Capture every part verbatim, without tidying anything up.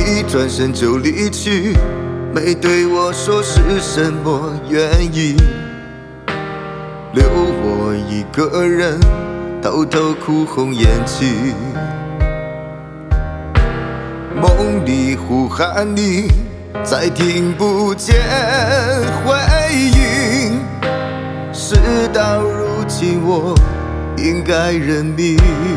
你转身就离去，没对我说是什么原因，留我一个人偷偷哭红眼睛。梦里呼喊你，再听不见回应。事到如今，我应该认命。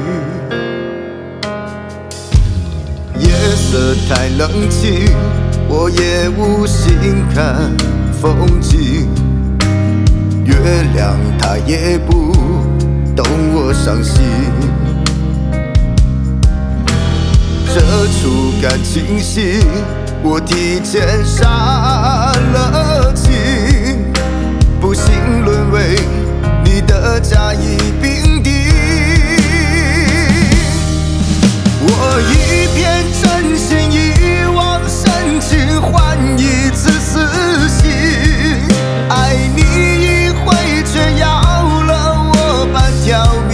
夜色太冷清，我也无心看风景。月亮它也不懂我伤心。这出感情戏，我提前杀了情，不幸沦为你的甲乙丙丁。我一片真心一往深情，换一次死心。爱你一回，却要了我半条命。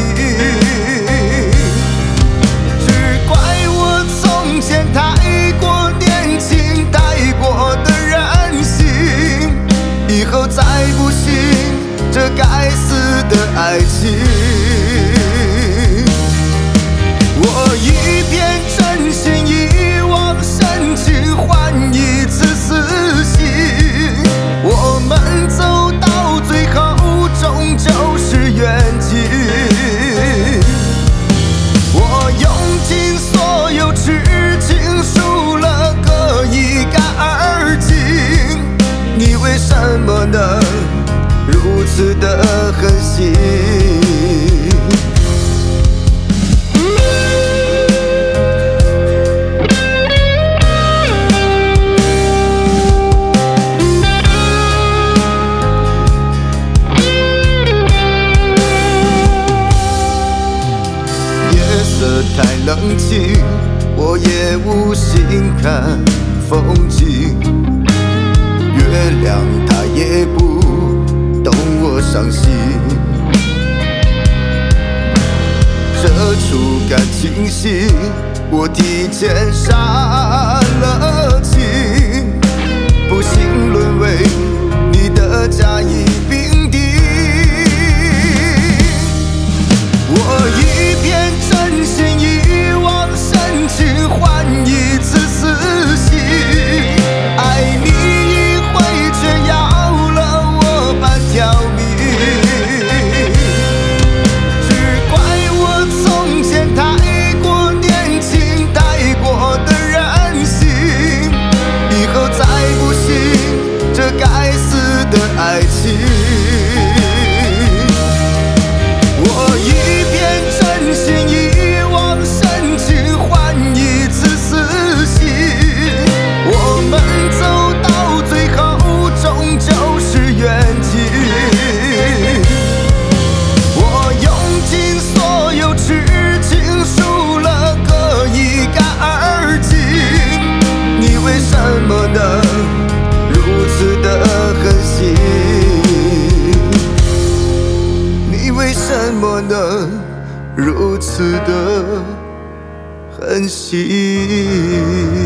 只怪我从前太过年轻，太过的任性，以后再不信这该死的爱情。我一片真心一往深情，换一次死心。我们走到最后，终究是缘尽。我用尽所有痴情，输了个一干二净。你为什么能如此的狠心？太冷清，我也无心看风景。月亮它也不懂我伤心。这出感情戏，我提前杀了情，不幸沦为你的甲乙丙丁。我一片真心一往深情，换一次死心。爱你一回，却要了我半条命。只怪我从前太过年轻，太过的任性，以后再不信这该死的爱情。我一片真心一往深情，换一次死心。我们走到最后，终究是缘尽。我用尽所有痴情，输了个一干二净。你为什么能如此的狠心？你为什么能如此的狠心？